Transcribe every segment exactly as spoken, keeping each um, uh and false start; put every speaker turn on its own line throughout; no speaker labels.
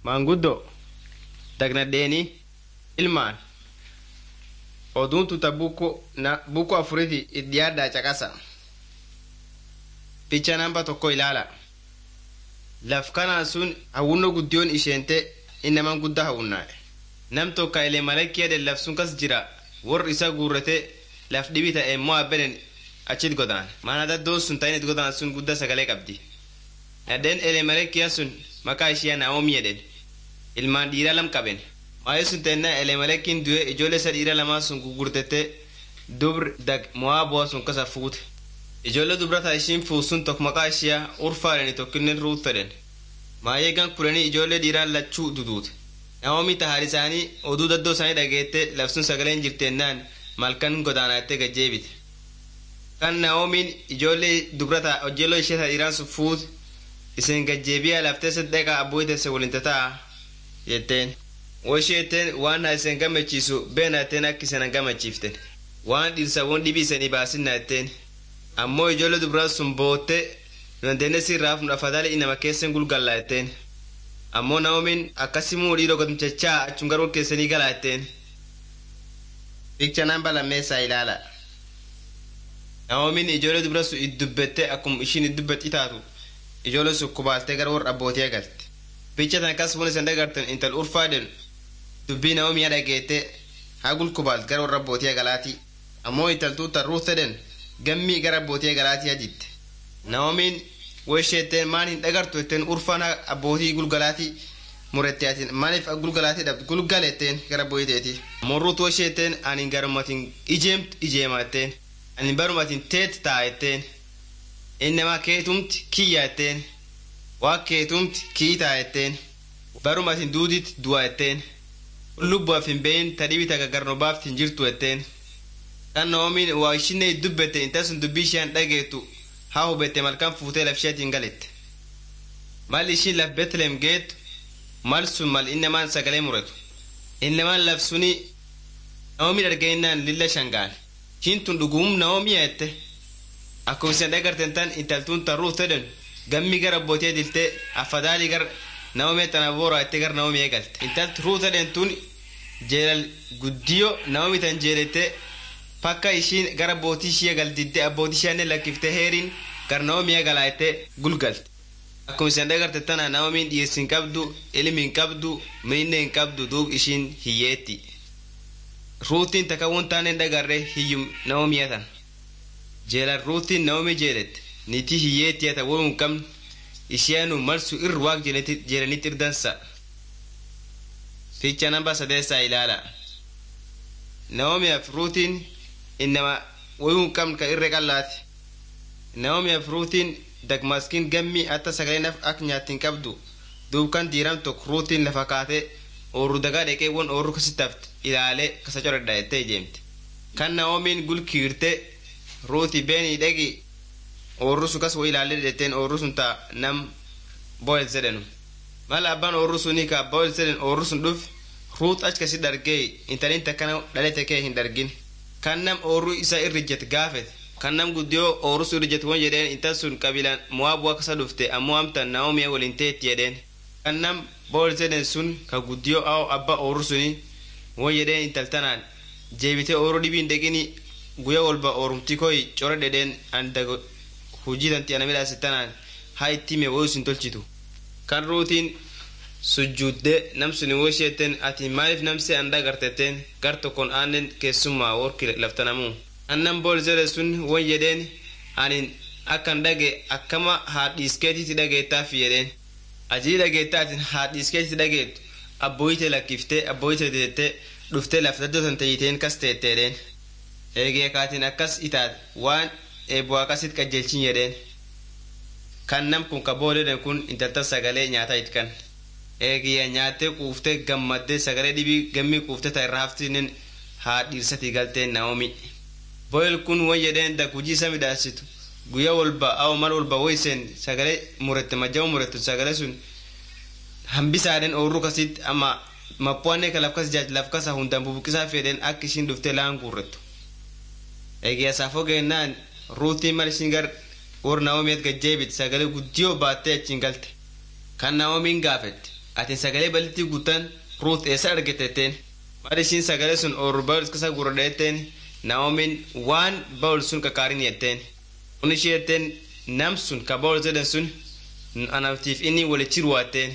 Maanguddo dagnadheeni ilmaan oduun tuta buku na buku afuriti iddiyaaddaa caqasa. Picha namba tokko ilaala. Laf kanaa sun hawwunno guddiyoon isheente innaman guddaa hawwunnaa'e. Nam tokka ilee malakkiyaadhen laf sun kas jira warri isa guurrate laf dhibi ta'e immoo abbeden achit godaan. Maana daddoon sun ta'in it godaan sun guddaa sagalee qabdi. Nadheen ilee malakkiyaa sun maqaa ishiyaa Naa'omii jedhen. Ilmaan dhiiraa lam qaben. Maayee sun teennaa ilee malakkiin du'e ijoollee isa dhiiraa lamaa sun gugurtete dubri dag Mo'aabuwaa sun kasa fuute. Ijoollee dubrata ishiin fuusun tokko maqaa ishiyaa urfaadhani tokkinnen Ruut fedhen. Maayee gan kudhanii ijoollee dhiiraa lachuu duduute. Naa'omii tahaadhi isaanii oduu daddoo isaanii dhageette labsuun sagaleen jirteennaan malkan godaanaattee gajjeebite. Kan Naa'omiin ijoollee dubrata hojjelloo ishee dhiiraan sun fuute isin gajjeebiyaa lafteessa dheqaa abbooyiteesse waliin tataa jetteen. Washeeteen waan isin gammachiisu beenaateen akka isin gammachiiften. Waan dhiirsawwan dhibii isanii baasinna jetteen. Ammoo ijoollee dubaraa sun boottee dandeenne sirraaf afadhaali inama keessan gulgallaa jetteen. Ammoo Naa'omiin akkasimuu dhiiroo godhamchachaa achun garuu keessanii galaa jetteen. Picha namba lammeessaa ilaala. Naa'omiin ijoollee dubaraa sun iddubbette akkuma ishiin iddubbatti taatu ijoollee sun kubaaltee gara warra abbootii galte. Picha tan akkas fuula isin dhagartan intal urfaadhen dubbii Naa'omii dhageette haa gulkubaalt gara warra abbootii galaati. Ammoo intaltuu Ruut jedhen gammii gara abbootii galaatii ajitte. Naa'omiin washeetteen maan hin dhagartu jetteen urfaan abbootii gulgalaatii murette atiin maaliif gulgalaatii dhabde gulgaletteen gara abbooyiteeti. Ammoo Ruut washeetteen ani garumatiin ijeemtu ijeema jetteen ani barumatiin teet taa jetteen innamaa keetumti kiyya jetteen waa keetumti kiitaa jetteen barumatiin duudit du'a jetteen lubbuaf hin beeyin tadhibii takka garnobaafti hin jirtu jetteen. Kan Naa'omiin waa ishinne dubbette intasun dubbii isheen dhageettu haa hubette malkan fuutee laf isheetiin galette. Mal ishiin laf Beetlehem geettu mal sun mal innamaan sagalee muretu. Innamaan laf suni Naa'omii argeennaan lilla shangaan. Ishiin tun dhugum Naa'omii jette. Akkuma isin dhagarten tan intaltuun tan Ruut jedhan gammii gara abbootii diltee afadhaalii gara Naa'omii tana boora jettee gara Naa'omii eegalte. Intalti Ruut jedhan tun jeelal guddiyoo Naa'omii tan jeelette pakka ishiin gara abbootii ishee galdiddee abbootii ishee lakkiftee heeriin gara Naa'omii eegalaayette gulgalte. Akkuma isin dhagarte tana Naa'omiin dhiyeessi hin qabdu, ilmi hin qabdu, miinne hin qabdu duub ishiin hiyyeetti. Ruutiin takka waan taane hin dhagarre hiyyum Naa'omii tan. Jeelan Ruutiin Naa'omii jeelette niitii hiyyeetti ata waan hin qabne isheenu marsu irra waaq jeelanitti irdansa. Ficha namba sadeessaa ilaala. Naa'omiif Ruutiin innama waan hin qabne ka irra qallaati. Naa'omiif Ruutiin dagmaskiin gammii atta sagaleen akka nyaatti hin qabdu duub kan diiram tokko Ruutiin lafa kaatee oorru dagaa dheqee waan oorru kasittaft ilaalee kasa coradha jettee ijeemte. Kan Naa'omiin gulkiirte Ruutii beenii dhegi oorru sun kas waa ilaalee jetteen oorru sun taa nam Bo'eel jedhenu. Mal abbaan oorru sunii ka Bo'eel jedhen oorru sun dhufe Ruut achi kasi dhargee intaliin takkana dhalete kee hin dhargin. Kan nam oorru isa irrijjet gaafete. Kan nam guddiyoo oorru sun irrijjet waan jedheen intal sun qabilaan Mo'aabuwaa kasa dhufte ammoo amtan Naa'omii waliin teetti jedheen. Kan nam Bo'eel jedhen sun ka guddiyoo awo abba oorru sunii waan jedheen intal tanaan jeebitee oorru dhibiin deqini guyyaa walba oorumti koyi core dhedheen andago hujii tanti ana midhaasi tanaan haa itti mee wayuu sin tolchitu. Kan Ruutiin sujjuuddee nam suni washeetten ati maaliif namsi anda gartetteen gar tokkon aannen keessummaa worki laftanamuu. Kan nam Bo'eel jedhe sun waan jedheen anin akkan dhage akkama haadhiiskeetitti dhageettaaf jedheen. Ajii dhageettaatiin haadhiiskeetitti dhageettu abbooyite lakkiftee abbooyite deettee dhuftee laftaddootan ta'iteen kas teetteedheen. Eegee kaatiin akkas itaat waan eeboo akkasit qajeelchin jedheen. Kan nam kun ka boodedhen kun intaltan sagalee nyaataa itkan. Eegee nyaattee quuftee gammaddee sagalee dhibii gammii quuftee ta'e irraa haftinen haa dhiirsatii galteen Naa'omii. Bo'eel kun waan jedheen dak hujii isa midhaasitu guyyaa walba awo mal walba woyseen sagalee murette majjama murettu sagalee sun hambisaadhen oorru kasitti amma mappuwanne ka lafkas jaaj lafkasa hundaan bubuqisaa fedhen akka ishiin dhuftee laan guurrettu. Eegee saafoo geennaan Ruutiin mal ishiin gar warra Naa'omiit gajjeebit sagalee guddiyoo baattee achiin galte. Kan Naa'omiin gaafette atin sagalee balti guutan Ruth eessa argatetteen mar ishiin sagalee sun ooru Ba'ul kasa gurradheetteen Naomin waan Ba'ul sun kakaarin yetteen kun ishee yetteen nam sun ka Ba'ul jedhan sun anaftiif inni walitti ruwaatteen.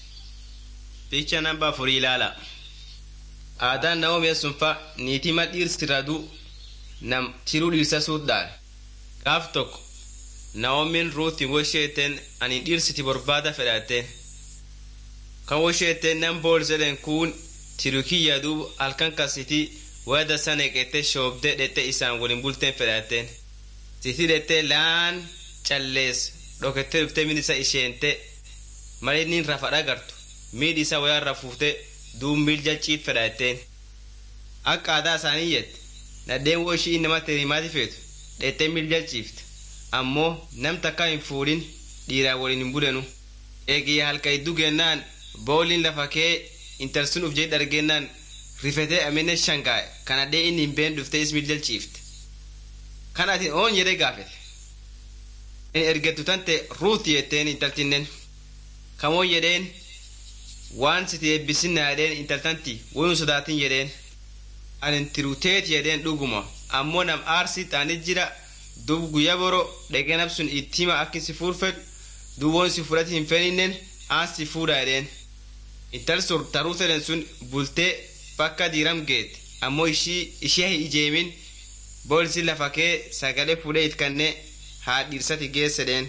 Picha namba afurii ilaala. Aadaan Naomi sun fa niitii mal dhiirsi radu nam tiruu dhiirsa suudhaan gaaf tokko Naomin Ruutiin washeeteen ani dhiirsiti barbaada fedhateen kan washeeteen nam Ba'ul jedhan kun tirukiyya duubu halkan kasiti wada sana eeqettee shoobdee dhette isaan waliin bulteen fedhateen siti dhette laan callees dhokettee dhuftee miidhisa isheente malinni rafa dhagartu miidhi isa wayaan rafuuftee duub miilja ciit fedhateen akka aadaa isaanii yette nadheen washii nama tirimaati feetu dhettee miilja ciifte ammoo nam takka hin fuudhin dhiiraa waliin hin bulenu eegiyya halka idduu gennaan Ba'uliin lafa kee intalsun uf jee dhargennaan rifetee amine shangaa'e kana dhee inni hin been dhuftee is miilja ciifte kan atin oon jedhee gaafete inni ergettu tante Ruuti jetteen intaltinnen kamoo jedheen waan siti eebbisinna jedheen intaltanti wayun sodaatin jedheen anin tiruteet jedheen dhuguma ammoo nam aarsi taanit jira duub guyya boro dhaqee nabsun ittima akkin si fuurfedhu duuboon si fudhati hin feninnen aan si fuudha jedheen intal sur taruut jedhen sun bultee bakka diiram geette ammoo ishii ishee hin ijeemin Ba'ul lafa kee sagalee fuudhee itkannee haa dhiirsati geessedheen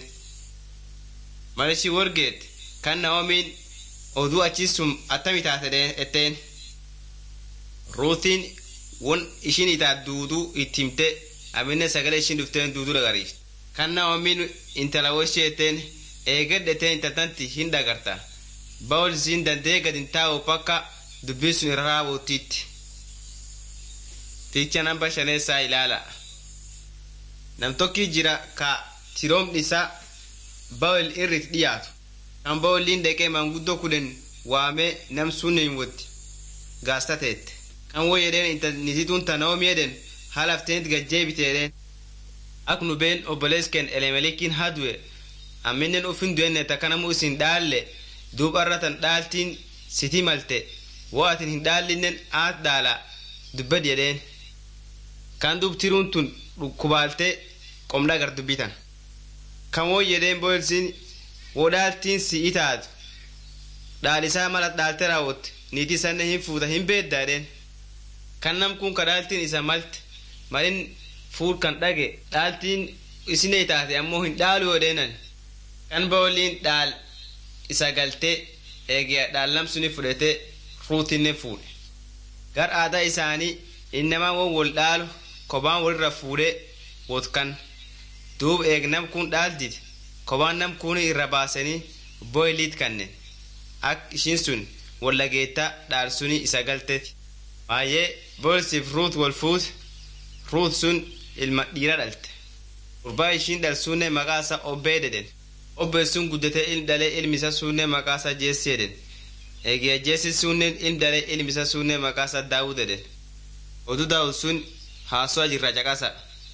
mal ishii wargeette kan Naomiin oduu achiis sun attami taate etteen Ruutiin won ishiin itaat duuduu itti himte amine sagalee ishiin dhufteen duuduu dhagariifte kan Naomiin intala washee etteen eegedheteen intaltanti hin dhagarta Ba'ul siin dandee gad hin taa'u bakka dubbii sun irra raawwattiitti. Fiicha namba shaneessaa ilaala. Nam tokki jira ka tiroomni isaa Ba'ul irratti dhiyaatu. Kan Ba'uliin dhaqee manguddoo kudhan waamee nam sunni hin wotti gaastateette. Kan woo jedheen nisituun ta Naomi jedhen halafteent gajjeebite jedheen. Ak nu been obboleesken Elemelikiin hadu'e amminen ufin du'enne takkanamu isin dhaalle duuba irratan dhaaltiin siti malte woo atin hin dhaallinnen aat dhaala dubbad jedheen. Kan dubtiruun tun kubaaltee qomla gar dubbitan. Kan woo jedheen Ba'ulsiin woo dhaaltiin si itaatu dhaalisaa mala dhaalte raawwatte niitii sanne hin fuuta hin beedda jedheen. Kan nam kun ka dhaaltiin isa malte malin fuul kan dhage dhaaltiin isine itaate ammoo hin dhaalu jedheenan. Kan Ba'uliin dhaal isa galtee eegee dhaallam suni fudhatee Ruutinne fuudhe. Gar aadaa isaanii innamaa won wol dhaalu kophaan walirra fuudhee wotkan duub eeg nam kun dhaaldite kophaan nam kun irra baasanii Ba'uliit kanneen ak ishiin sun wallageettaa dhaal suni isa galteeti. Baay'ee Ba'ulsiif Ruut wal fuute Ruut sun ilma dhiira dhalte. Gurbaa ishiin dhalsuunne maqaa isaa Obbee jedhen. Obbeen sun guddatee ilmi dhalee ilmi isa suunne maqaa isaa Jeesii jedhen. Eegee Jeesii suunne ilmi dhalee ilmi isa suunne maqaa isaa Daawud jedhen. Oduu Daawud sun haasawaa jirra caqasa.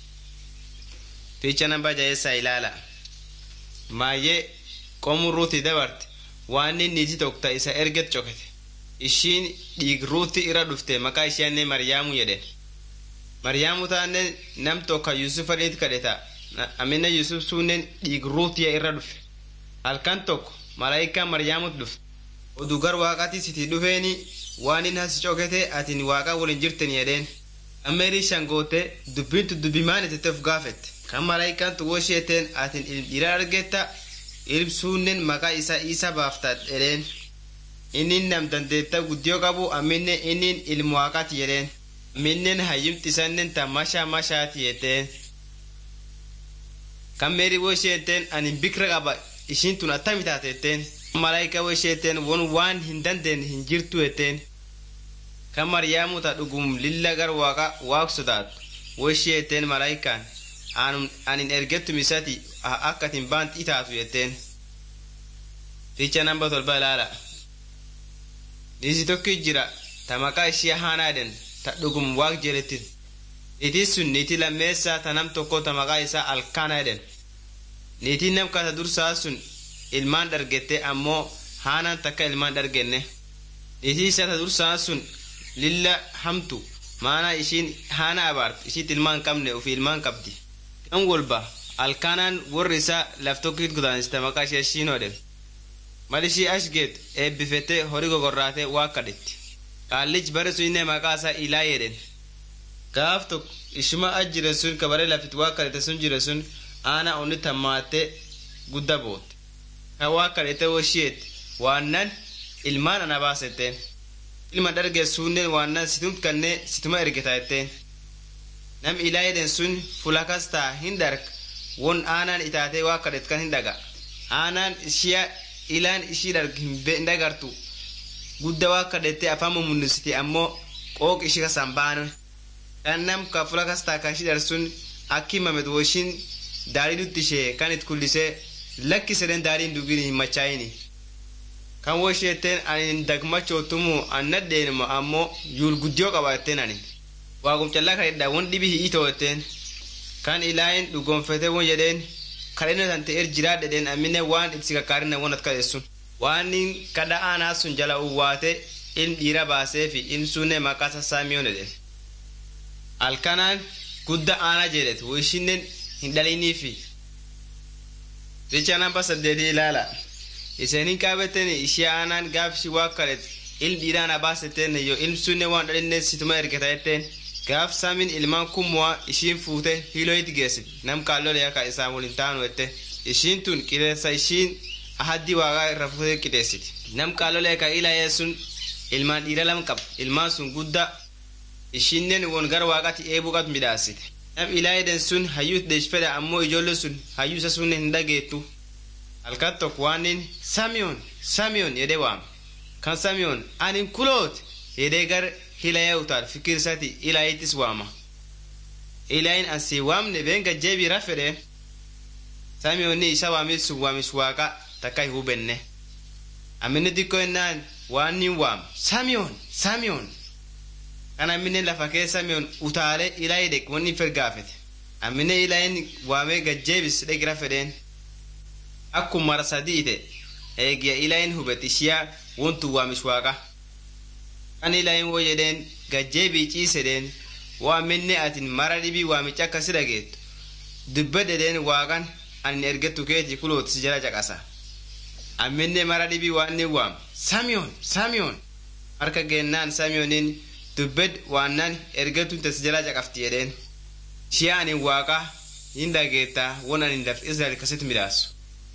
Fiicha namba jaheessaa ilaala. Maayyee qomu Ruuti dabarte waan inni niitii tokko isa erget cokete. Ishiin dhiig Ruuti irra dhufte maqaa isheenne Maryaamu jedhen. Maryaamu taanne nam tokko Yusufa dhiit kadheta. Amina Yusuf sunnen dhiig Ruutiya irra dhufe. Halkan tokko malaayikaan Maryaamut dhufe. Oduu gar waaqaati siti dhufeeni waan inni hasi cokete atin waaqa waliin jirten jedheen. Ammeerii shangootee dubbintu dubbimaan itetteef gaafette. Kan malaayikaan tu washeeteen atin dhiira argetta ilbsuunnen maqaa isaa isa baafta jedheen. Innin nam dandeetta guddiyoo qabu amminne innin ilmu waaqaati jedheen. Minnen hayyumti isannen ta mashaa mashaati jedheen. Kan meerii washeeteen anin bikra qaba ishiin tun attami taatetteen. Malaayika washeeteen won waan hin dandeen hin jirtu jetteen. Kan Maryaamu ta dhugum lilla gar waaqa waaq sodaatu washeeteen malaayikaan anin ergettu misati akkatin baanti itaatu jetteen. Fiicha namba tolba ilaala. Niisi tokki jira ta maqaa ishee Haanaa jedhen ta dhugum waaq jedhettin. Niitiin sun niitii lammeessaa ta nam tokko ta maqaa isaa Alkaanaa jedhen. Niitiin nam kata dursaa sun ilmaan dhargette ammoo haanaan takka ilmaan dhargenne isii isa dursaan sun lilla hamtu maana ishiin haana abaart ishiit ilmaan qabne ufi ilmaan qabdi kan walba alkanaan warri isaa laftokkiit gudaanista maqaa ishee shiinoodhen mal ishii ashgeet eebbifete horii gogorraate waa kadhetti qaallich bare sunne maqaa isaa ilaa jedhen gaaf tokko ishuma ajjire sun kabare lafit waa kadhete sun jire sun aana onni tammaate gudda boote ka waa kadhete woshiyeet waannan ilmaan ana baasetteen ilma dharge sunnen waannan situmt kanne situma ergeta etteen nam ilaa jedhen sun fulakastaa hin darg won aanaan itaate waa kadhet kan hin dhaga aanaan ishiya ilaan ishii darg hin dhagartu gudda waa kadhette afaan mummunnisiti ammoo qooq ishii kasan baanu kan nam ka fulakastaa kan ishii darsun akki mamed woshin daarii dutti ishee kan it kullisee lakki seden daariin dugin hin machaayini kan wosheetten anin dagmachootumu annadheenuma ammoo yuul guddiyoo qabaatteen anin waaqum callaa kadhedha won dhibi hi'itootten kan ilaahin dhugonfete won jedheen kadhenne tante er jiraadhedheen amine waan ibsi kakkaarina won at kadhessun waanin kadha aanaa sun jala uwwaate ilm dhiira baasee fi ilm sunne maqaa sassaamiyoon jedhen alkanaan gudda aanaa jedhet woishinnen hin dhalinii fi richa namba saddeetii ilaala iseenin qaabeteni ishee aanaan gaafshi waa kadhet ilm dhiiraan abaasetteen yoo ilm sunne waan dhalinne situma ergeta etteen gaaf saamin ilmaan kummuwa ishiin fuute hiiloyit geessit nam kaallole yaka isaan waliin taanu ette ishiin tun qixeessa ishiin ahaddi waagaa irra fuute qixeessiti nam kaallole yaka ilayee sun ilmaan dhiira lam qab ilmaan sun gudda ishinnen won gar waaqati eebuqat midhaasite nam ilaayeden sun hayyuut deeshfedha ammoo ijoollee sun hayyuu isa sunne hin dhageettu halkan tokko waanin samiyoon samiyoon jedhee waame kan samiyoon anin kuloot jedhee gar hilaya utaal fikir isati ilaayitis waama ilaayin ansii waamne been gajjeebii rafedheen samiyoonni isa waamit sun waamish waaqa takka hin hubenne amminni xiqqoo ennaan waanin waam samiyoon samiyoon kan ammine lafa kee samiyoon utaale ilaayi dheq wanni fergaafete ammine ilaayin waamee gajjeebis dheq rafedheen akkum mara sadiite eegiya ilaayin hubet ishiyaa wontu waamish waaqa kan ilaayin woo jedheen gajjeebii ciisedheen waa minne atin mara dhibii waamicha akkasi dhageettu dubbedhedheen waaqan anin ergettu keeti kulootis jala caqasa amminne mara dhibii waanni waam samiyoon samiyoon harka geennaan samiyoonin dubbed waannan ergettu tes jala caqafti jedheen shiyaa anin waaqa hin dhageetta won anin laf israel kasit midhaasu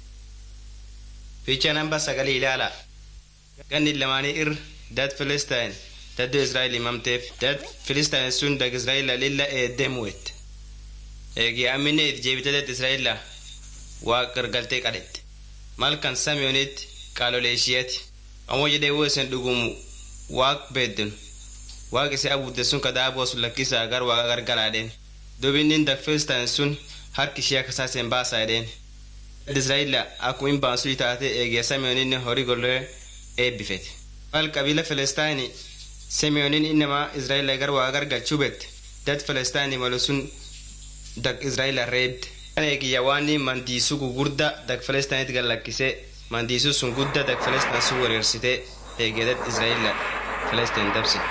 ficha namba sagalii ilaala ganni lamaanii ir dad Filistiin daddo Israa'el imamteef dad Filistiin sun dag Israa'el lilla eeddemu wette eegi amine it jeebite dad Israa'el waa gargaltee qadhette malkan Samiyoonitti qaalolee ishiyeeti ammoo jedhee woo isen dhugumu waaq beedden waaq ise abuudde sun kadaaboo sun lakkisa agar waaqa gargalaadheen dubinnin dag Filistiin sun harki ishee akkasaaseen baasaa edheen dad Israa'el akkuma hin baasuu itaate eegi Samiyooninni horii gollee eebbifete Al qabila Filistiin Semiyoonin innama Israa'el gar waa gargalchuu bette dad Filistiin malusun dag Israa'el reebde kan eegiyya waanni mandiisuu gugurda dag Filistiin gallakkisee mandiisuu sun gudda dag Filistiin sun wereersitee eegee dad Israa'el Filistiin dabsitte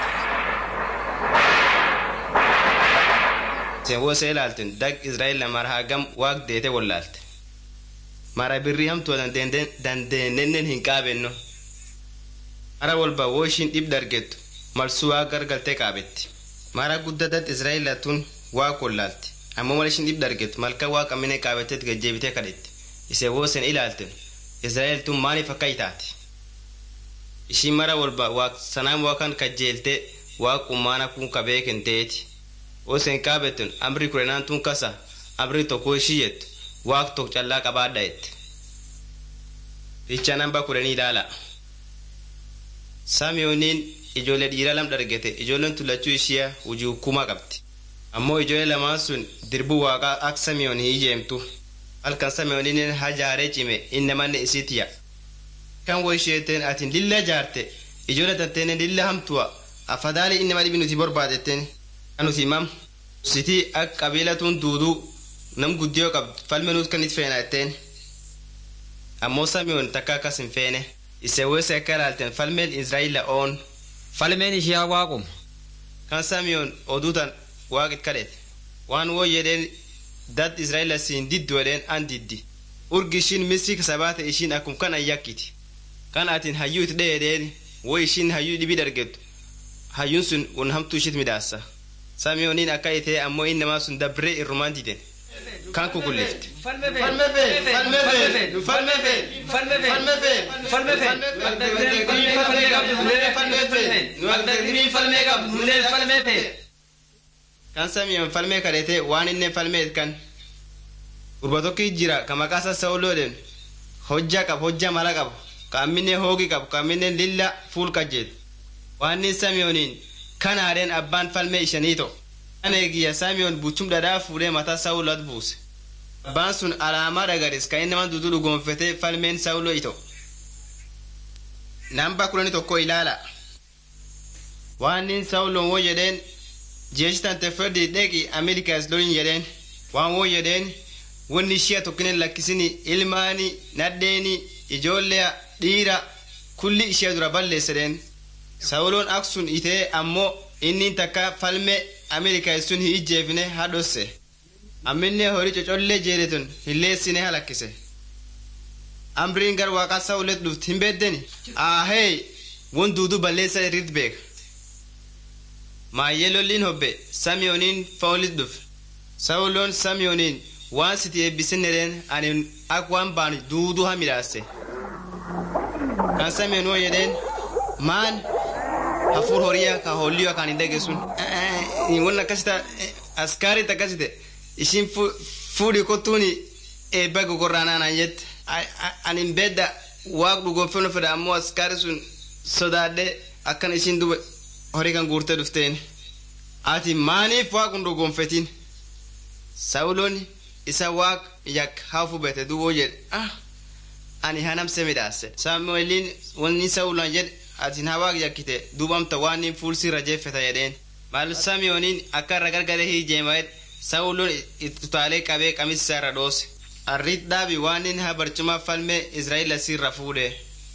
sen woo see ilaalten dag Israa'el mara hagam waaq deete wallaalte mara birrii hamtuu dandeennennen hin qaabenno mara walba woo ishiin dhib dargettu malsuu waa gargaltee qaabetti mara gudda dad Israa'el tun waa kollaalti ammoo mal ishiin dhib dargettu malka waa qammine qaabeteet gajjeebitee kadhetti isee woo sen ilaalten Israa'el tun maaliif akka itaati ishiin mara walba waa sanaam waa kan kajjeelte waa qummaana kun kabeeken teeti woo sen qaabetten amri kurenaan tun kasa amri tokko ishii jettu waaq tok callaa qabaadha jette ficha namba kudhanii ilaala Samiyoonin ijoollee dhiiraa lam dargete ijoolleen tullachuu ishee hojii hukumaa qabdi ammoo ijoollee lamaan sun dirbuu waaqaa akka Samiyoon hin ijeemtu halkan Samiyoonin hajaaree cime innamanne isiitiya kan woo isheeteen atin lilla jaarte ijoollee tanteenne lilla hamtuwa afadaali innama dhibi nuti barbaadetten kan nuti himam sitii akka qabiilatuun duuduu nam guddiyoo qabdu falme nuut kan it feena etteen ammoo Samiyoon takka akkas hin feene ise wese karalten falmel Israila on
falmeen ishiyaa waaqum
kan Samiyoon oduutan waaqit kadhete waan woo jedheen dad Israila siin diddu edheen an diddi urgi ishiin misik sabaate ishiin akum kan an yakkiti kan atin hayyuu it dheedheen wo ishiin hayyuu dhibi dargettu hayyuun sun won hamtuu ishit midaassa Samiyooniin akka itee ammoo innamaa sun dabree irrumaan diden kan kukullifte
falme fe falme fe falme fe falme fe falme fe falme fe falme fe
kan Samiyoon falme kadhete waan inni falme kan gurba tokki jira ka maqaasa Sawuloodhen hojja qab hojja mala qab ka amminne hoogi qab ka amminne lilla fuul qajeet waan inni Samiyooniin kanaadheen abbaan falme ishaniito kana eegiyya Samiyoon buchum dhadhaa fuudhee mataa Sawuloot buuse abbaan sun alaamaa dhagaris ka inni nama dudu dhugoonfete falmeen Sawuloo ito namba kudhanii tokko ilaala waan inni Sawuloon woo jedheen jeeshitan tefferdi dheqi Ameerikaas lolin jedheen waan woo jedheen wanni ishee tokkinen lakkisini ilmaani nadheeni ijoollee dhiira kulli ishee dura balleessedeen Sawuloon aksun itee ammoo inni takka falme Ameerikaas sun hiijjeefne hadhosse amminne horii cocollee jeeretun hilleessine halakkise amriin gar waaqaa Sawulet dhuft hin beeddeni ahee won duudu balleessa irrit beeka maayyee lolliin hobbe Samiyooniin fa'ulit dhufe Sawuloon Samiyooniin waan siti eebbisinedheen ani ak waan baanu duuduu ha midhaasse kan Samiyoon woo jedheen maan hafuur horiyaa ka holliyoo akaan hin dhage sun won akkasita askaarit akkasite ishiin fuudhi kottuuni eebba gogorraanaanaan jette anin bedda waaq dhugoonfenu fedha ammoo askaari sun sodaadhe akkan ishiin dube horii kan guurtee dhufteen ati maaniif waaqun dhugoonfetiin Sawuloon isa waaq yak haafu bete duboo jedhe ah ani hanamse midhaase Samu'eeliin wanni Sawuloon jedhe atin haa waaq yakkite dubamta waan niin fuulsirra jeeffeta jedheen maal Samiyooniin akka irra gargare hiijeemaet Sawuloon utaalee qabee qamisa irra dhoose arriit dhaabi waan niin haa barcuma falme Israa'ila sirra fuudhe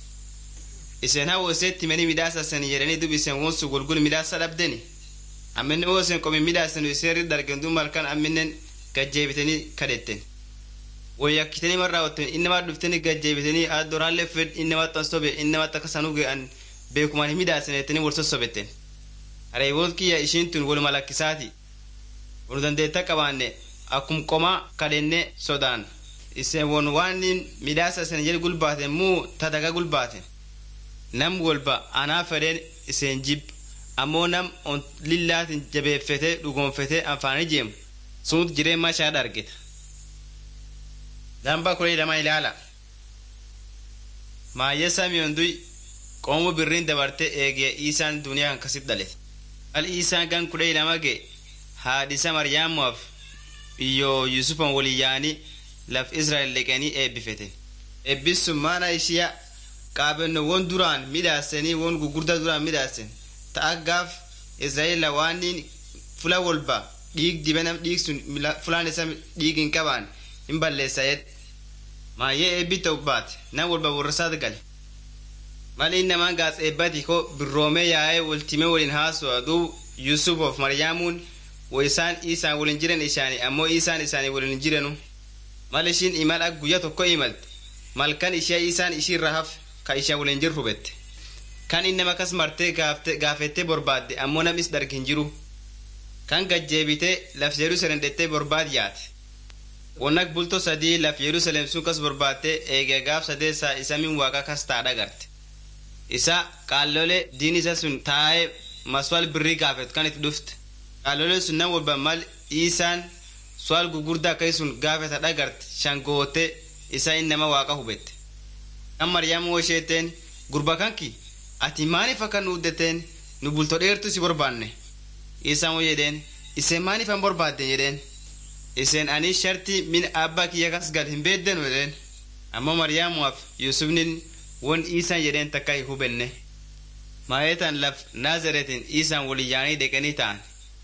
isen haa woseetti meni midhaasasan jedhanii dub isen wonsu gulgul midhaasa dhabdeni amminen wosen qomi midhaasanu iseerri dargen dub malkan amminen gajjeebitanii kadhetten woyakkitanii marraa otten innamaa dhuftanii gajjeebitanii addoraallee fed innamaa tansobe innamaa takkasanuge an beekumaan hin midhaasanettanii wal sossobetten areewoot kiyya ishiin tun waluma lakkisaati wonu dandeetta qabaanne akkum qomaa kadhenne sodaan isen won waan midhaasa isan jedhe gulbaaten muu tadaga gulbaaten nam golba anaa fedheen isen jib ammoo nam on lillaatin jabeeffete dhugoonfete anfaani jeemu sunt jireen mashaa dhargeta damba kudhanii lama ilaala maayyee Samiyoon duy qoomu birriin dabarte eegee Iisaan duniyaa kan kasit dhalete al Iisaan gan kudhanii lama gee haadhisa Maryaamuwaaf iyyoo Yusufan walii yaanii laf Israa'el leqanii eebbifete eebbis sun maana ishiya qaabenno won duraan midhaasanii won gugurdaa duraan midhaasen ta'a gaaf Israa'el waaniin fula wolba dhiig dibenam dhiig sun fulaan isa dhiig hin qabaan hin balleessa jedhe maayyee eebbi ta'u baate nan wolba warrasaat gale mal innamaan gaas eebbati ko birroomee yaa'ee waltimee waliin haasu'a duub Yusufof Maryaamuun wo isaan Iisaan waliin jiran ishaanii ammoo Iisaan isaanii waliin jiranu mal ishiin imal ak guyya tokko imalte malkan ishee Iisaan ishiirra haf ka ishee waliin jiru hubette kan innama kas martee gaafettee borbaadde ammoo namis dargi hin jiru kan gajjeebitee laf Yerusalem dhettee borbaad yaate wonnak bulto sadii laf Yerusalem sun kas borbaattee eegee gaaf sadeessaa isa min waaqa kas taadha garte isa qaallole diin isa sun taa'ee maswal birrii gaafet kan itti dhufte qaallole sun nan walba mal Iisaan swal gugurdaa akkasii sun gaafeta dhagarte shangoote isa innama waaqa hubette kan Maryaam woosheeteen gurba kanki ati maaniif akka nu uddeteen nu bulto dheertu si borbaanne Iisaan woo jedheen iseen maaniif an borbaadden jedheen iseen ani sharti min abbaa kiyya kas gal hin beeddenu jedheen ammoo Maryaamuwaaf Yusufnin won Iisaan jedheen takka hin hubenne maayetan laf Naazaretin Iisaan walii yaanii deqanii ta'an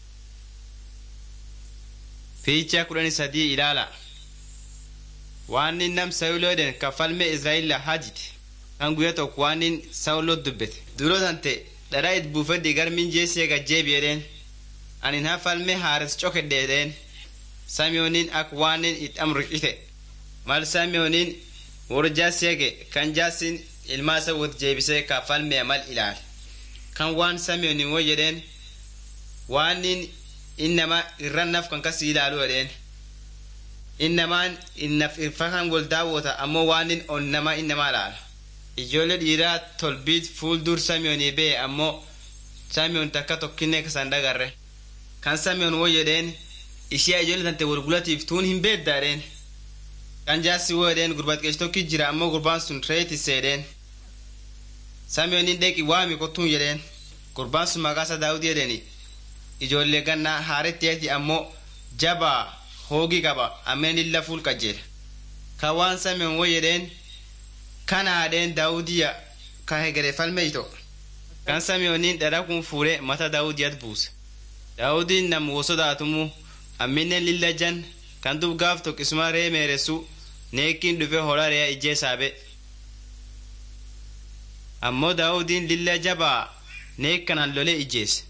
fiichaa kudhanii sadii ilaala waan nam Sawuloodhen ka falme Israa'ila hajite kan guyyaa tokko waanin Saawuloo dubbete. Duroo tante dharaa it buufadhi garmin jeesee gajjeebi jedheen. Anin haa falmee haares cokedhe jedheen. Saamiyoonin ak waanin it amriqite. Maal Saamiyoonin warra jaasiyage kan jaasin ilmaasa wot jeebisee ka falmee mal ilaale. Kan waan Saamiyoonin woo jedheen waanin innama irrannaf kan kasi ilaalu jedheen. Innamaan innaf irfakan wal daawwata ammoo waanin onnama innama ilaala. Ijoollee dhiiraa tolbiit fuuldur Saamiyoonii bee ammoo Saamiyoon takka tokkinne kasan dagarre. Kan Saamiyoon woo jedheen ishee ijoollee tante walgulatiif tuun hin beeddaadheen. Kan jaassi woo jedheen gurbaat qeesh tokki jira ammoo gurbaan sun reetisse jedheen. Saamiyoonin dheqi waami kottuun jedheen. Gurbaan sun maqaasa Daawudii jedheeni. Ijoollee gannaa haarettiyeeti ammoo jabaa hoogii qaba ammeen lilla fuul qajeela. Kan waan Saamiyoon woo jedheen kana haadheen Daawudiya kan hegere falmeeyto. Kan Saamiyoonin dhara kun fuudhee mata Daawudiyat buuse. Daawudiin nam wo sodaatumu amminen lilla jan kan dub gaaf tokkisuma ree meeressu neekkiin dhufe hola reeya ijjee saabe. Ammoo Daawudiin lilla jabaa neekkanan lole ijjeesse.